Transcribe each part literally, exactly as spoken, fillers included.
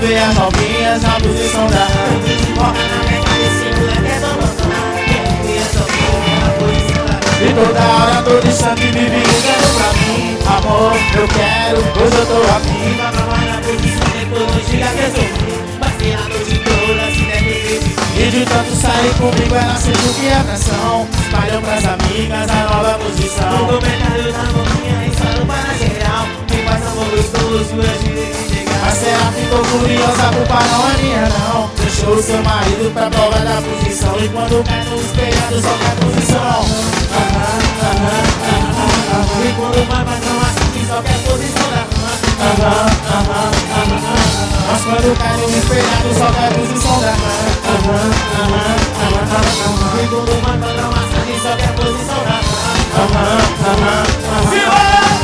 ver as novinhas na posição da rã. Foca na pega desse moleque é bambambam. Quero ver as novinhas na posição da rã. E toda hora, todo instante vive ligando pra mim. Amor, eu quero, hoje eu tô aqui. Vai pra mais na posição, depois não diga que eu sou ruim. Vai ser a noite toda, se der que eu E de tanto sair comigo ela sentiu que é atração. Espalhou pras amigas a nova No posição. comentário da boquinha, instalou para geral. Quem faz amor gostoso, é direito de chegar. Mas se ela ficou curiosa, a culpa não é minha não. Deixou o seu marido pra prova da posição. E quando cai no espelhado só quer posição. Aham, aham, aham, aham. E quando vai pra cama, assiste só quer posição da rã. Aham, aham, aham, aham. Mas quando cai no espelhado só quer posição da rã. Aham, aham, aham, aham. E quando vai pra cama, assiste só quer posição da rã. Aham, aham, aham.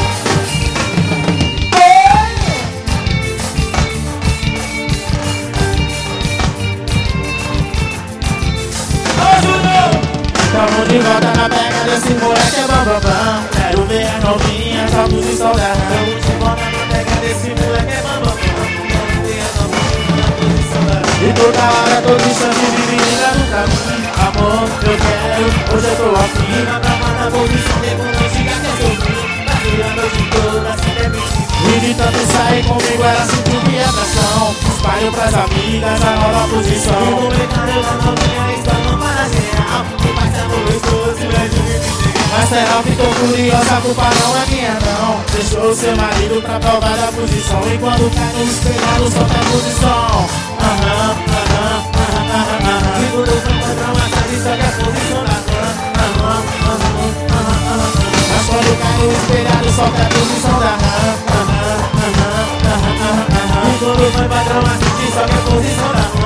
Tamo de volta na pega desse moleque é bambambam. Quero ver as novinhas na posição da rã. Tamo de volta na pega desse moleque é bambambam. Quero ver as novinhas na posição da rã. E toda hora, todo instante vive ligando pra mim. Amor, eu quero, hoje eu tô aqui. Vai pra mais na posição, depois não diga que eu sou ruim. Vai ser a noite toda, se der que E de tanto sair comigo ela sentiu que é atração. Espalhou pras amigas a nova No posição. comentário da novinha, instalou para geral. Quem faz amor gostoso, é direito de chegar. Mas se ela ficou curiosa, a culpa não é minha não. Deixou o seu marido pra provar da posição. E quando cai no espelhado só tem posição. Aham, aham, aham, aham, aham. E quando vai pra cama, assiste só quer posição da rã. Aham, aham, aham, aham. Mas quando cai no espelhado só tem posição da rã. Aham, aham, aham, aham, aham. E quando vai pra cama, assiste só quer posição da rã.